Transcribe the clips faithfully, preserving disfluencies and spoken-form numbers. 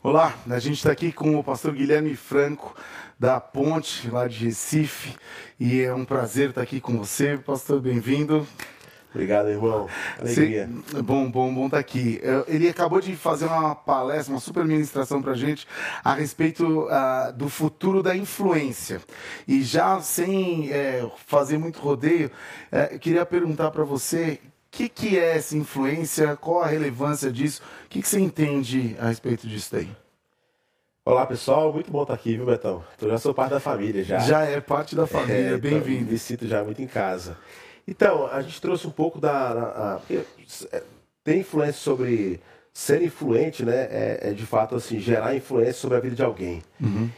Olá, a gente está aqui com o pastor Guilherme Franco, da Ponte, lá de Recife, e é um prazer estar aqui com você, pastor, bem-vindo. Obrigado, irmão. Alegria. Cê, bom, bom, bom estar aqui. Ele acabou de fazer uma palestra, uma super ministração para a gente a respeito uh, do futuro da influência. E já sem é, fazer muito rodeio, é, eu queria perguntar para você o que, que é essa influência, qual a relevância disso, o que, que você entende a respeito disso daí? Olá, pessoal, muito bom estar aqui, viu, Betão? Eu já sou parte da família, já. Já é parte da família, é, bem-vindo. Então, me sinto já muito em casa. Então, a gente trouxe um pouco da... da a, tem influência sobre ser influente, né? É, é de fato assim, gerar influência sobre a vida de alguém. Uhum.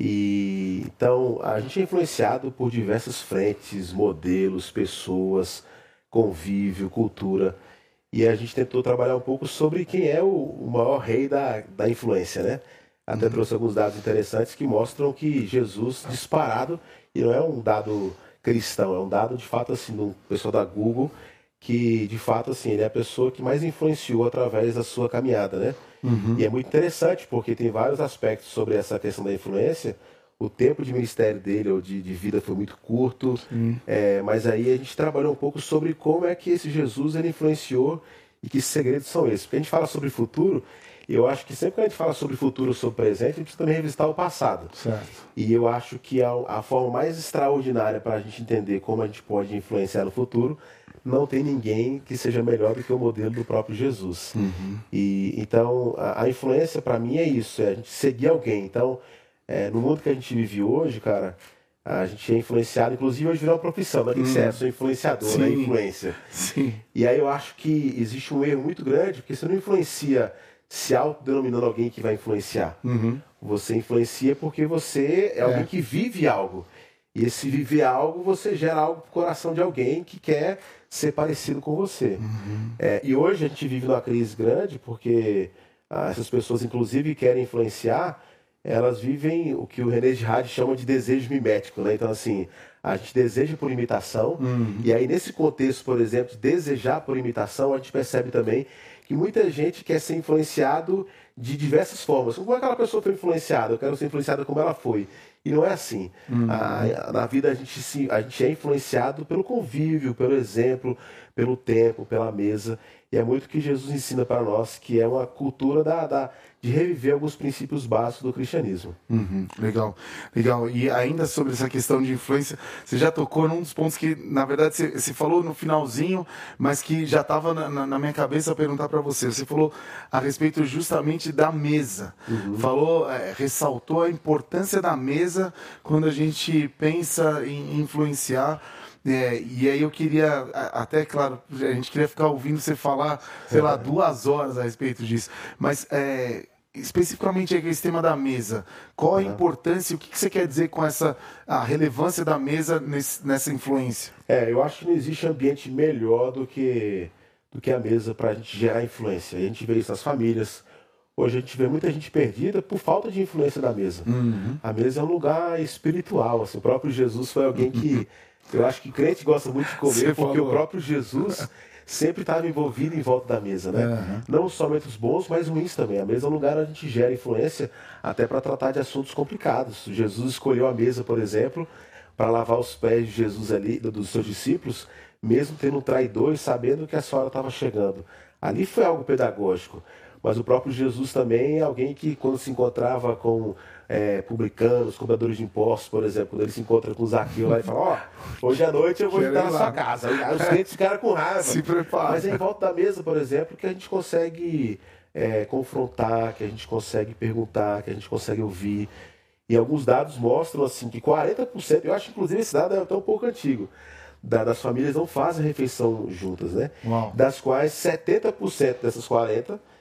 E então, a gente é influenciado por diversas frentes, modelos, pessoas, convívio, cultura. E a gente tentou trabalhar um pouco sobre quem é o, o maior rei da, da influência, né? Até uhum. trouxe alguns dados interessantes que mostram que Jesus, disparado, e não é um dado cristão, é um dado de fato assim do pessoal da Google, que de fato assim ele é a pessoa que mais influenciou através da sua caminhada, né? Uhum. E é muito interessante porque tem vários aspectos sobre essa questão da influência. O tempo de ministério dele ou de, de vida foi muito curto, é, mas aí a gente trabalhou um pouco sobre como é que esse Jesus ele influenciou e que segredos são esses. Porque a gente fala sobre futuro, eu acho que sempre que a gente fala sobre futuro ou sobre presente, a gente precisa também revisitar o passado. Certo. E eu acho que a, a forma mais extraordinária para a gente entender como a gente pode influenciar no futuro, não tem ninguém que seja melhor do que o modelo do próprio Jesus. Uhum. E, então, a, a influência para mim é isso, é a gente seguir alguém. Então, é, no mundo que a gente vive hoje, cara, a gente é influenciado, inclusive hoje virou uma profissão, né? O que você é? Sou influenciador, Sim. né? Influência. Sim. E aí eu acho que existe um erro muito grande, porque você não influencia se autodenominando alguém que vai influenciar. Uhum. Você influencia porque você é, é alguém que vive algo. E esse viver algo, você gera algo pro coração de alguém que quer ser parecido com você. Uhum. É, e hoje a gente vive numa crise grande, porque ah, essas pessoas, inclusive, querem influenciar, elas vivem o que o René Girard chama de desejo mimético, né? Então, assim, a gente deseja por imitação, uhum. e aí nesse contexto, por exemplo, de desejar por imitação, a gente percebe também que muita gente quer ser influenciado de diversas formas. Como aquela pessoa foi influenciada? Eu quero ser influenciada como ela foi. E não é assim. Uhum. A, na vida a gente, se, a gente é influenciado pelo convívio, pelo exemplo, pelo tempo, pela mesa. E é muito o que Jesus ensina para nós, que é uma cultura da, da, de reviver alguns princípios básicos do cristianismo. Uhum. Legal, legal. E ainda sobre essa questão de influência, você já tocou num dos pontos que, na verdade, você, você falou no finalzinho, mas que já estava na, na, na minha cabeça a perguntar para você. Você falou a respeito justamente da mesa. Uhum. Falou, é, ressaltou a importância da mesa quando a gente pensa em influenciar. É, e aí eu queria, até claro, a gente queria ficar ouvindo você falar, sei lá, duas horas a respeito disso, mas é, especificamente esse tema da mesa, qual a importância, o que você quer dizer com essa, a relevância da mesa nesse, nessa influência? É, eu acho que não existe ambiente melhor do que, do que a mesa para a gente gerar influência. A gente vê isso nas famílias. Hoje a gente vê muita gente perdida por falta de influência da mesa. Uhum. A mesa é um lugar espiritual. Assim, o próprio Jesus foi alguém que... Eu acho que crente gosta muito de comer, Você porque falou. O próprio Jesus sempre estava envolvido em volta da mesa, né? Uhum. Não somente os bons, mas ruins também. A mesa é um lugar onde a gente gera influência até para tratar de assuntos complicados. Jesus escolheu a mesa, por exemplo, para lavar os pés de Jesus ali, dos seus discípulos, mesmo tendo um traidor e sabendo que a sua hora estava chegando. Ali foi algo pedagógico. Mas o próprio Jesus também é alguém que, quando se encontrava com é, publicanos, cobradores de impostos, por exemplo, quando ele se encontra com Zaqueu lá e fala, ó, oh, hoje à noite eu vou entrar na sua casa. Os crentes ficaram com raiva. Se prepara. Mas é em volta da mesa, por exemplo, que a gente consegue é, confrontar, que a gente consegue perguntar, que a gente consegue ouvir. E alguns dados mostram assim que quarenta por cento, eu acho que inclusive esse dado é até um pouco antigo, das famílias não fazem refeição juntas, né? Uau. Das quais setenta por cento dessas quarenta por cento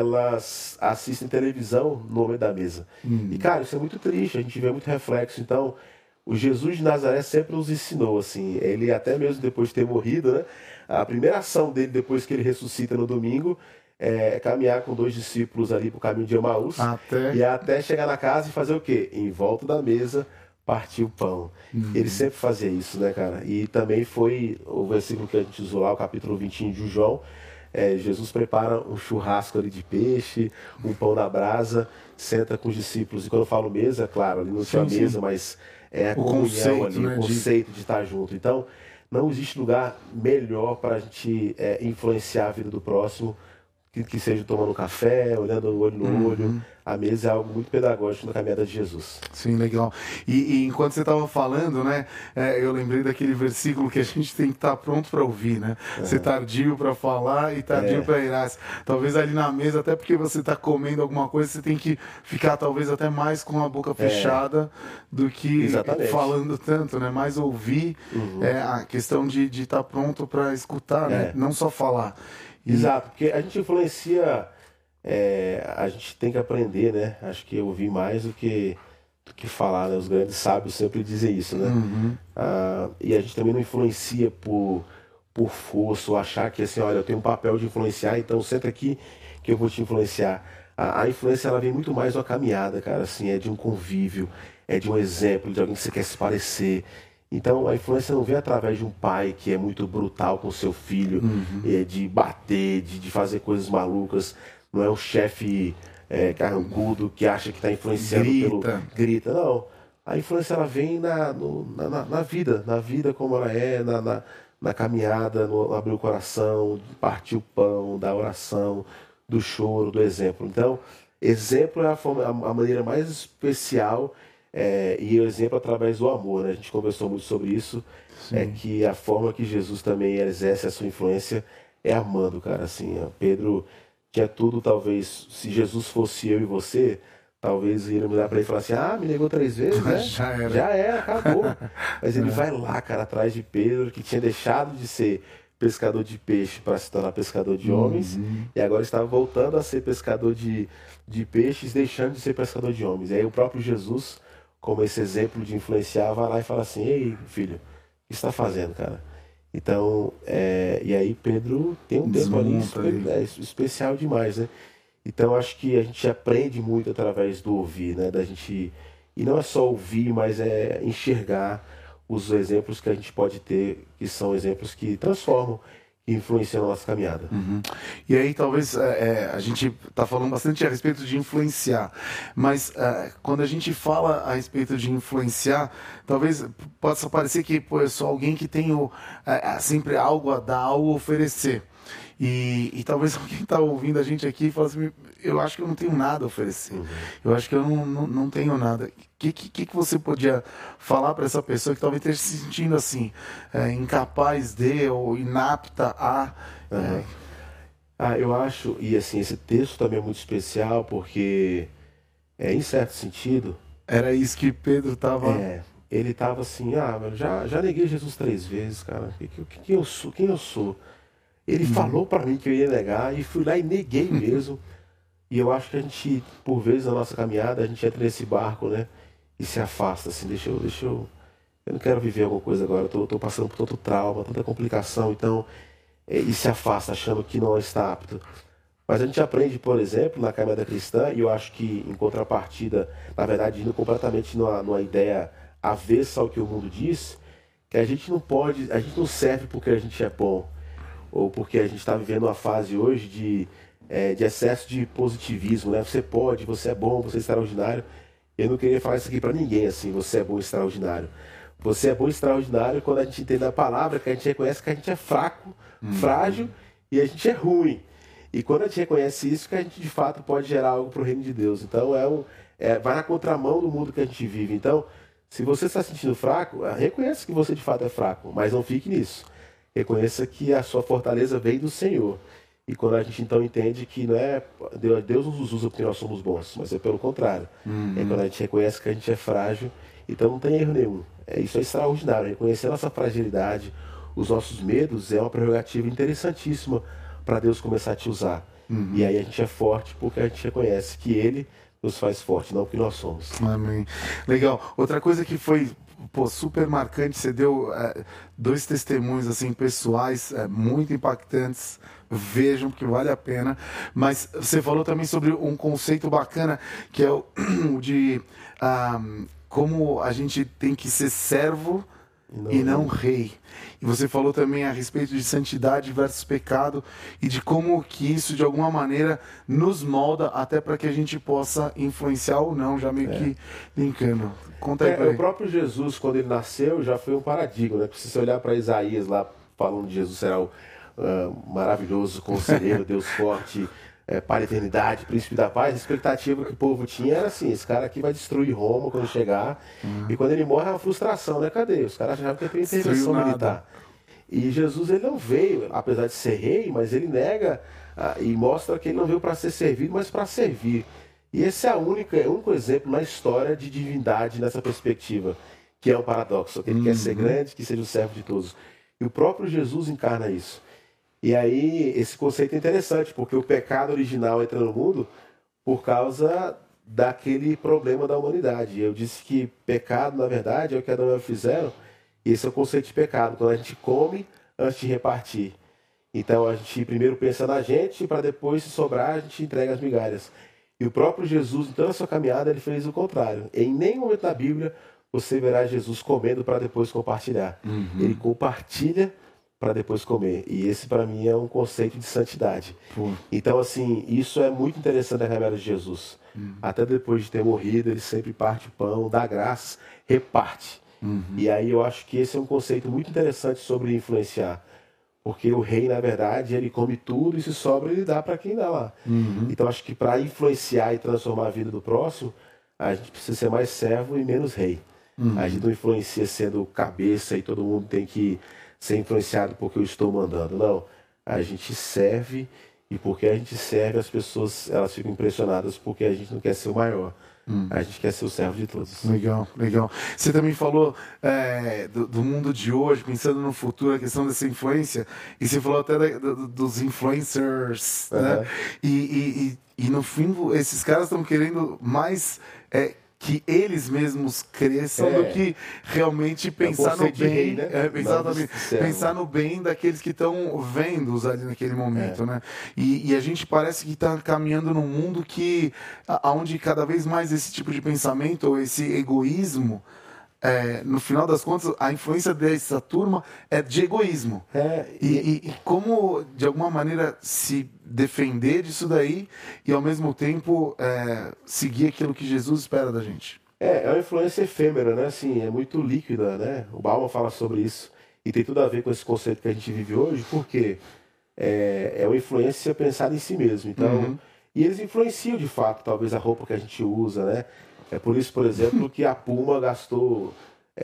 elas assistem televisão no meio da mesa. Hum. E, cara, isso é muito triste, a gente vê muito reflexo. Então, o Jesus de Nazaré sempre nos ensinou, assim, ele até mesmo depois de ter morrido, né? A primeira ação dele, depois que ele ressuscita no domingo, é caminhar com dois discípulos ali pro caminho de Emaús. Até... E até chegar na casa e fazer o quê? Em volta da mesa, partir o pão. Hum. Ele sempre fazia isso, né, cara? E também foi o versículo que a gente usou lá, o capítulo vinte de João, É, Jesus prepara um churrasco ali de peixe, um pão na brasa, senta com os discípulos. E quando eu falo mesa, claro, ali não tinha mesa, mas é a o comunhão conceito, ali, né, o conceito de... de estar junto. Então, não existe lugar melhor para a gente é, influenciar a vida do próximo que, que seja tomando café, olhando olho no uhum. olho. A mesa é algo muito pedagógico na caminhada de Jesus. Sim, legal. E, e enquanto você estava falando, né, é, eu lembrei daquele versículo que a gente tem que estar pronto para ouvir, né? Uhum. Ser tardio para falar e tardio é. para irar. Talvez ali na mesa, até porque você está comendo alguma coisa, você tem que ficar talvez até mais com a boca fechada é. do que Exatamente. falando tanto, né? Mais ouvir, uhum. é, a questão de estar pronto para escutar, é. né? Não só falar. E... Exato, porque a gente influencia... É, a gente tem que aprender, né? Acho que ouvir mais do que, do que falar, né? Os grandes sábios sempre dizem isso, né? Uhum. Ah, e a gente também não influencia por, por força ou achar que assim, olha, eu tenho um papel de influenciar, então senta aqui que eu vou te influenciar. A, a influência, ela vem muito mais de uma caminhada, cara, assim, é de um convívio, é de um exemplo, de alguém que você quer se parecer. Então a influência não vem através de um pai que é muito brutal com seu filho, uhum. é, de bater, de, de fazer coisas malucas. Não é um chefe é, carrancudo que acha que está influenciando grita. pelo... Grita. Não. A influência ela vem na, no, na, na vida, na vida como ela é, na, na, na caminhada, no abrir o coração, partir o pão, da oração, do choro, do exemplo. Então, exemplo é a, forma, a maneira mais especial é, e o exemplo através do amor. Né? A gente conversou muito sobre isso, Sim. é que a forma que Jesus também exerce a sua influência é amando, cara. Assim, Pedro... Tinha tudo, talvez, se Jesus fosse eu e você, talvez iríamos olhar para ele e falar assim, ah, me negou três vezes, né? Já era. Já era, acabou. Mas ele é. vai lá, cara, atrás de Pedro, que tinha deixado de ser pescador de peixe para se tornar pescador de homens, uhum. e agora estava voltando a ser pescador de, de peixes, deixando de ser pescador de homens. E aí o próprio Jesus, como esse exemplo de influenciar, vai lá e fala assim, ei, filho, o que você está fazendo, cara? Então, é, e aí Pedro tem um tempo ali é, especial demais, né? Então acho que a gente aprende muito através do ouvir, né? Da gente, e não é só ouvir, mas é enxergar os exemplos que a gente pode ter, que são exemplos que transformam e influenciam a nossa caminhada. Uhum. E aí talvez é, a gente está falando bastante a respeito de influenciar, mas é, quando a gente fala a respeito de influenciar, talvez possa parecer que pô, eu sou alguém que tenho é, sempre algo a dar, algo a oferecer. E, e talvez alguém está ouvindo a gente aqui e fala assim, eu acho que eu não tenho nada a oferecer, uhum. eu acho que eu não, não, não tenho nada. O que, que, que você podia falar para essa pessoa que talvez esteja se sentindo assim, é, incapaz de ou inapta a... Uhum. É... Ah, eu acho, e assim, esse texto também é muito especial porque, é, em certo sentido... Era isso que Pedro estava... É, ele estava assim, ah, mano, já, já neguei Jesus três vezes, cara, que, que, quem eu sou? Quem eu sou? Ele uhum. falou para mim que eu ia negar e fui lá e neguei mesmo. E eu acho que a gente, por vezes na nossa caminhada, a gente entra nesse barco, né? E se afasta, assim, deixa eu... Deixa eu, eu não quero viver alguma coisa agora, eu tô, tô passando por tanto trauma, tanta complicação, então... É, e se afasta, achando que não está apto. Mas a gente aprende, por exemplo, na caminhada cristã, e eu acho que em contrapartida, na verdade, indo completamente numa, numa ideia avessa ao que o mundo diz, que a gente não pode, a gente não serve porque a gente é bom, ou porque a gente está vivendo uma fase hoje de, é, de excesso de positivismo, né? Você pode, você é bom, você é extraordinário. Eu não queria falar isso aqui para ninguém, assim, você é bom e extraordinário. Você é bom e extraordinário quando a gente entende a palavra, que a gente reconhece que a gente é fraco, hum. frágil e a gente é ruim. E quando a gente reconhece isso, que a gente de fato pode gerar algo para o reino de Deus. Então, é um, é, vai na contramão do mundo que a gente vive. Então, se você está se sentindo fraco, reconheça que você de fato é fraco, mas não fique nisso. Reconheça que a sua fortaleza vem do Senhor. E quando a gente então entende que não é Deus nos usa porque nós somos bons, mas é pelo contrário. Uhum. É quando a gente reconhece que a gente é frágil, então não tem erro nenhum. É, isso é extraordinário. Reconhecer a nossa fragilidade, os nossos medos, é uma prerrogativa interessantíssima para Deus começar a te usar. Uhum. E aí a gente é forte porque a gente reconhece que Ele nos faz forte, não porque nós somos. Amém. Legal. Outra coisa que foi... Pô, super marcante, você deu é, dois testemunhos assim pessoais é, muito impactantes, vejam que vale a pena, mas você falou também sobre um conceito bacana que é o de um, como a gente tem que ser servo e não, e não rei. E você falou também a respeito de santidade versus pecado e de como que isso de alguma maneira nos molda até para que a gente possa influenciar ou não, já meio é. que linkando. Conta aí, é, o próprio Jesus, quando ele nasceu, já foi um paradigma, né? Se você olhar para Isaías lá, falando de Jesus será o uh, maravilhoso conselheiro, Deus forte, é, para a eternidade, príncipe da paz, a expectativa que o povo tinha era assim, esse cara aqui vai destruir Roma quando chegar, uhum. e quando ele morre é uma frustração, né? Cadê? Os caras achavam que ia ter intervenção militar. E Jesus, ele não veio, apesar de ser rei, mas ele nega ah, e mostra que ele não veio para ser servido, mas para servir. E esse é a única, é o único exemplo na história de divindade nessa perspectiva, que é um paradoxo. Ele uhum. quer ser grande, que seja o servo de todos. E o próprio Jesus encarna isso. E aí, esse conceito é interessante, porque o pecado original entra no mundo por causa daquele problema da humanidade. Eu disse que pecado, na verdade, é o que Adão e Eva fizeram, e esse é o conceito de pecado, quando a gente come antes de repartir. Então, a gente primeiro pensa na gente, para depois, se sobrar, a gente entrega as migalhas. E o próprio Jesus, em toda a sua caminhada, ele fez o contrário. Em nenhum momento da Bíblia, você verá Jesus comendo para depois compartilhar. Uhum. Ele compartilha para depois comer. E esse, para mim, é um conceito de santidade. Pô. Então, assim, isso é muito interessante na caminhada de Jesus. Uhum. Até depois de ter morrido, ele sempre parte o pão, dá graças, reparte. Uhum. E aí eu acho que esse é um conceito muito interessante sobre influenciar. Porque o rei, na verdade, ele come tudo e se sobra ele dá para quem dá lá. Uhum. Então, acho que para influenciar e transformar a vida do próximo, a gente precisa ser mais servo e menos rei. Uhum. A gente não influencia sendo cabeça e todo mundo tem que ser influenciado porque eu estou mandando. Não, a gente serve e porque a gente serve as pessoas elas ficam impressionadas porque a gente não quer ser o maior. Hum. A gente quer ser o servo de todos. Legal, legal. Você também falou é, do, do mundo de hoje, pensando no futuro, a questão dessa influência, e você falou até da, do, dos influencers, uhum. né? E, e, e, e no fim, esses caras estão querendo mais é, que eles mesmos cresçam é. do que realmente pensar é no bem, rei, né? é, exatamente, pensar no bem daqueles que estão vendo-os ali naquele momento, é. né? E, e a gente parece que está caminhando num mundo que, onde cada vez mais esse tipo de pensamento, ou esse egoísmo, é, no final das contas, a influência dessa turma é de egoísmo. É, e, e, e como, de alguma maneira, se defender disso daí e, ao mesmo tempo, é, seguir aquilo que Jesus espera da gente. É, é uma influência efêmera, né? Assim, é muito líquida, né? O Bauman fala sobre isso. E tem tudo a ver com esse conceito que a gente vive hoje, porque é, é uma influência pensada em si mesmo. Então, uhum. E eles influenciam, de fato, talvez a roupa que a gente usa, né? É por isso, por exemplo, que a Puma gastou,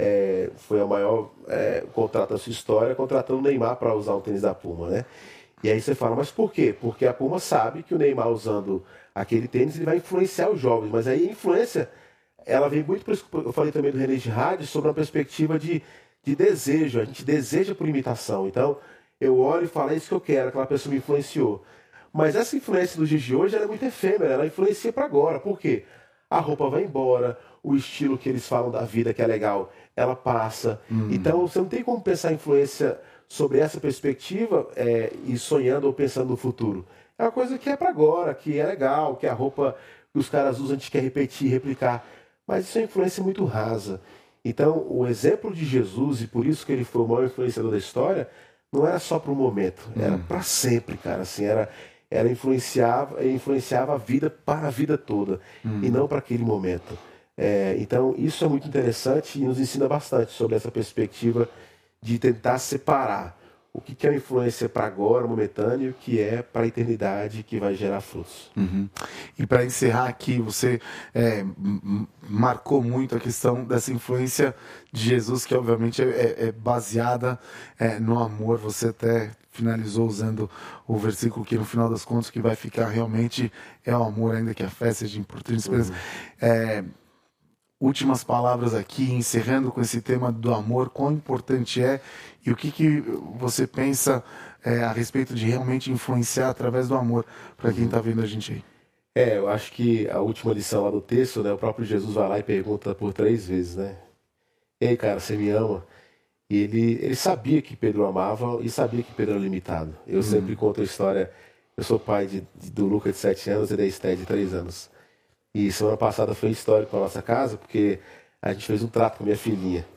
é, foi a maior é, contrato da sua história, contratando o Neymar para usar o tênis da Puma, né? E aí você fala, mas por quê? Porque a Puma sabe que o Neymar usando aquele tênis, ele vai influenciar os jovens. Mas aí a influência, ela vem muito, por isso que eu falei também do René Girardi, sobre uma perspectiva de, de desejo. A gente deseja por imitação. Então, eu olho e falo, é isso que eu quero, aquela pessoa me influenciou. Mas essa influência dos dias de hoje, ela é muito efêmera, ela influencia para agora. Por quê? A roupa vai embora, o estilo que eles falam da vida que é legal, ela passa. Hum. Então, você não tem como pensar influência sobre essa perspectiva é, e sonhando ou pensando no futuro. É uma coisa que é para agora, que é legal, que a roupa que os caras usam a gente quer repetir, replicar. Mas isso é influência muito rasa. Então, o exemplo de Jesus, e por isso que ele foi o maior influenciador da história, não era só para o momento, era hum. para sempre, cara. Assim, era... Ela influenciava, influenciava a vida para a vida toda, hum. e não para aquele momento. É, então, isso é muito interessante e nos ensina bastante sobre essa perspectiva de tentar separar o que é a influência para agora, momentâneo, e o que é para a eternidade, que vai gerar frutos. Uhum. E para encerrar aqui, você é, marcou muito a questão dessa influência de Jesus, que obviamente é, é baseada é, no amor. Você até finalizou usando o versículo que no final das contas que vai ficar realmente é o amor, ainda que a fé seja importante. Uhum. É, últimas palavras aqui, encerrando com esse tema do amor, quão importante é e o que, que você pensa é, a respeito de realmente influenciar através do amor para quem está vendo a gente aí. É, eu acho que a última lição lá do texto, né, o próprio Jesus vai lá e pergunta por três vezes, né? Ei, cara, você me ama? E ele, ele sabia que Pedro amava e sabia que Pedro era limitado. Eu uhum. sempre conto a história, eu sou pai de, de, do Lucas de sete anos e da Esté de três anos. E semana passada foi histórico para nossa casa, porque a gente fez um trato com a minha filhinha.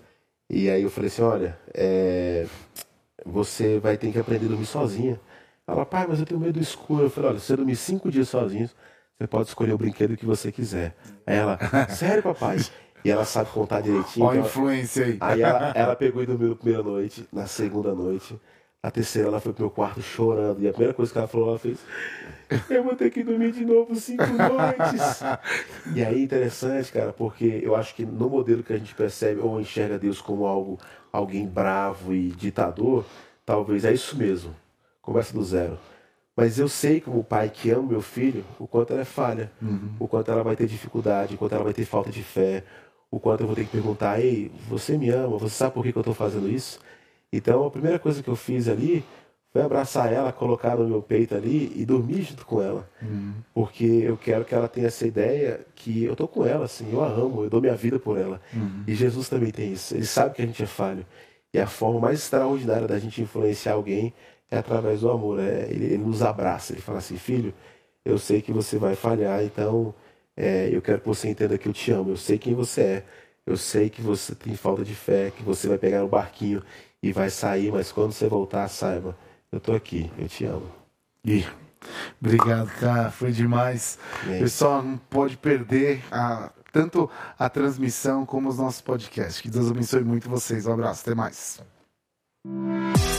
E aí eu falei assim, olha, é, você vai ter que aprender a dormir sozinha. Ela, pai, mas eu tenho medo do escuro. Eu falei, olha, se você dormir cinco dias sozinho, você pode escolher o brinquedo que você quiser. Aí ela, sério, papai? E ela sabe contar direitinho. Olha a então influência aí. Aí ela, ela pegou e dormiu na primeira noite, na segunda noite. Na terceira ela foi pro meu quarto chorando. E a primeira coisa que ela falou, ela fez, eu vou ter que dormir de novo cinco noites. E aí interessante, cara, porque eu acho que no modelo que a gente percebe ou enxerga Deus como algo, alguém bravo e ditador, talvez é isso mesmo. Começa do zero. Mas eu sei, como pai que ama meu filho, o quanto ela é falha, Uhum. o quanto ela vai ter dificuldade, o quanto ela vai ter falta de fé, o quanto eu vou ter que perguntar, ei, você me ama? Você sabe por que que eu estou fazendo isso? Então a primeira coisa que eu fiz ali foi abraçar ela, colocar no meu peito ali e dormir junto com ela. Uhum. Porque eu quero que ela tenha essa ideia que eu estou com ela, assim, eu a amo, eu dou minha vida por ela. Uhum. E Jesus também tem isso, ele sabe que a gente é falho. E a forma mais extraordinária da gente influenciar alguém é através do amor. É, ele, ele nos abraça, ele fala assim, filho, eu sei que você vai falhar, então é, eu quero que você entenda que eu te amo, eu sei quem você é, eu sei que você tem falta de fé, que você vai pegar um barquinho e vai sair, mas quando você voltar, saiba, eu tô aqui, eu te amo. Ih, obrigado, cara, foi demais. Bem. Pessoal, não pode perder a, tanto a transmissão como os nossos podcasts. Que Deus abençoe muito vocês. Um abraço, até mais.